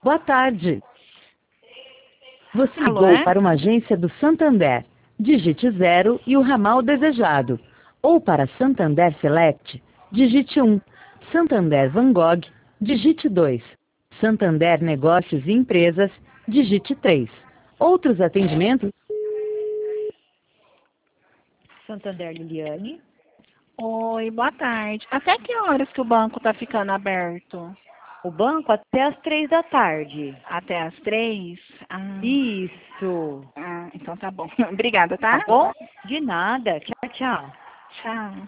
Boa tarde. Você Alô, ligou é? para uma agência do Santander. Digite 0 e o ramal desejado. Ou para Santander Select, digite 1. Santander Van Gogh, digite 2. Santander Negócios e Empresas, digite 3. Outros atendimentos? Santander Liliane. Oi, boa tarde. Até que horas que o banco tá ficando aberto? O banco até às 3 da tarde. Até às 3? Isso. Então tá bom. Obrigada, Tá tá? bom? De nada. Tchau, tchau. Tchau.